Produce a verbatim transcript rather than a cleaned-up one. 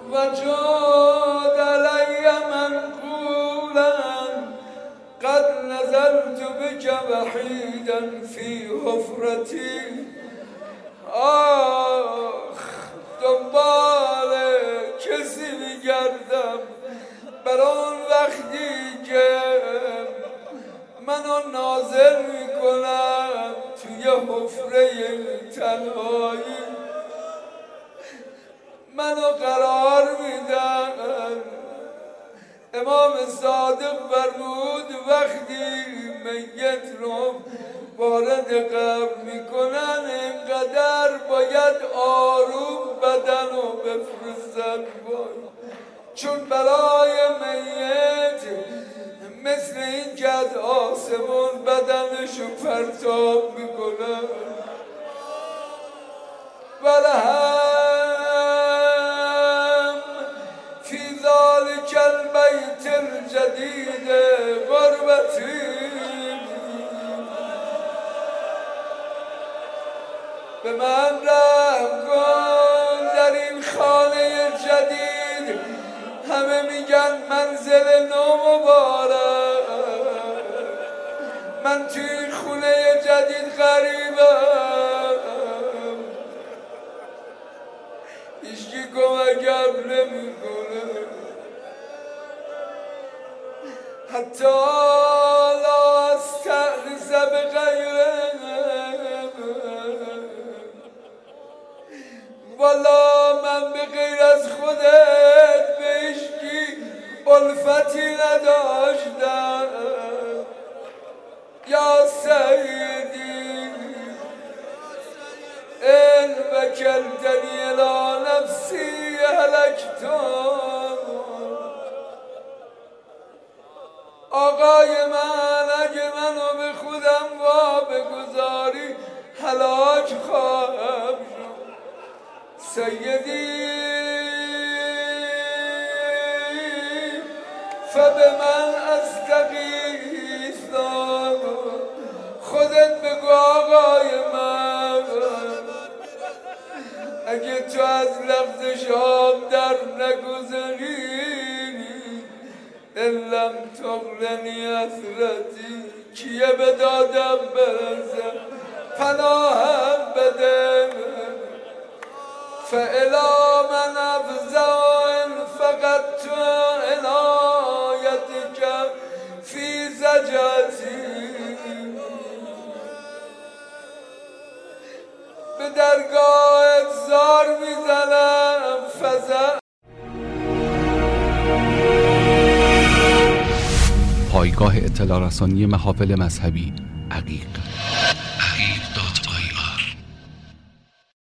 وجاد علی منقولا قد نزلت بك وحیدا فی حفرتی. آخ دنبال کسی میگردم بر آن وقتی که منو نازل میکنم توی حفره تنهایی، منو قرار میدن. امام صادق فرمود وقتی میت رو وارد قبر میکنن اینقدر باید آروم بدن رو بفرستن، چون برای میت مثل این که از آسمون بدنشو پرتاب میکنن. ولهم فی ذلک البیت الجدید غربتی. به من رحم کن در این خانه جدید، همه میگن منزل نو مبارک، من توی این خونه جدید غریبم، هیچکی کمکم نمیکنه، حتی لا استأنس بغیره والا من به غیر از خودت به هیچکی الفتی نداشتم. یا سیدی ان وکلتنی الی نفسی هلکتم. آقای من اگه منو به خودم وا بگذاری هلاک خواهم شد. سیدی فبمن استغیث، خودت بگو آقای من اگه تو از لفظ شام در نگذاری لم تغننی اثرتی، کیه به دادم برسم پناهم بده. فالی من افزع فقط تو عنایتک فی زجاجی، به درگاهت زار میزنم فزع. پایگاه اطلاع رسانی محافل مذهبی عقیق.